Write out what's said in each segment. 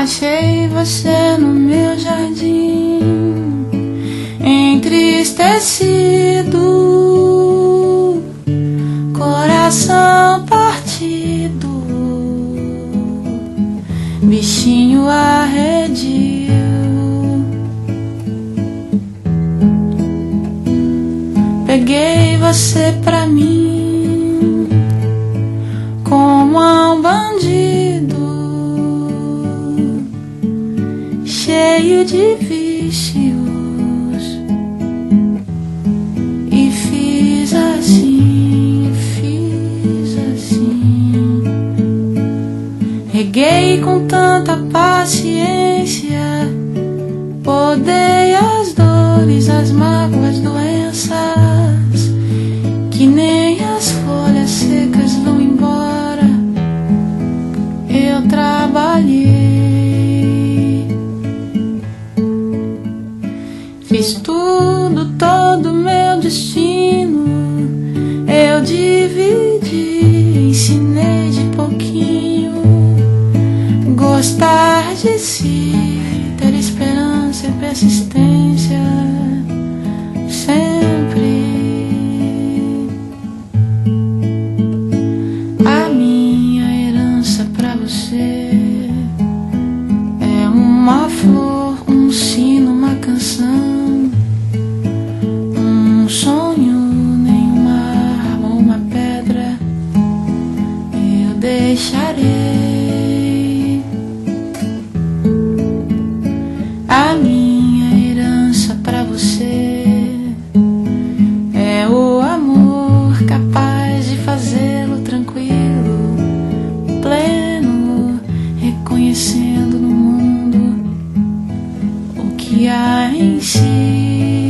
Achei você no meu jardim, entristecido, coração partido, bichinho arredio. Peguei você pra mim como um bandido, cheio de vícios, e fiz assim, reguei com tanta paciência, podei as dores, as mágoas, doenças, que nem as folhas secas vão embora. Eu trabalhei, fiz tudo, todo meu destino, eu dividi, ensinei de pouquinho, gostar de si, ter esperança e persistência, sempre. A minha herança pra você é uma flor, um sino, uma canção, um sonho, nenhuma arma ou uma pedra eu deixarei. A minha herança pra você é o amor capaz de fazê-lo tranquilo, pleno, reconhecendo no mundo o que há em si.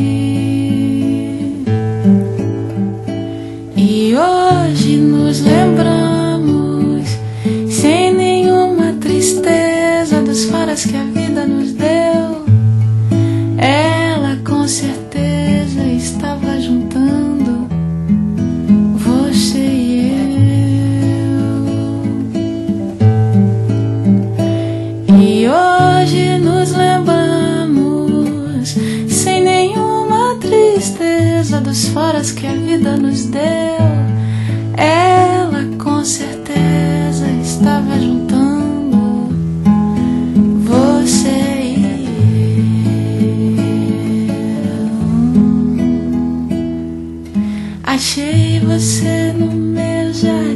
E hoje nos lembramos, sem nenhuma tristeza, dos faras que a vida nos deu. Ela com certeza estava juntando você e eu. E hoje nos lembramos, sem nenhuma tristeza, dos faras que a vida nos deu. Ela com certeza estava juntando você e eu. Achei você no meu jardim,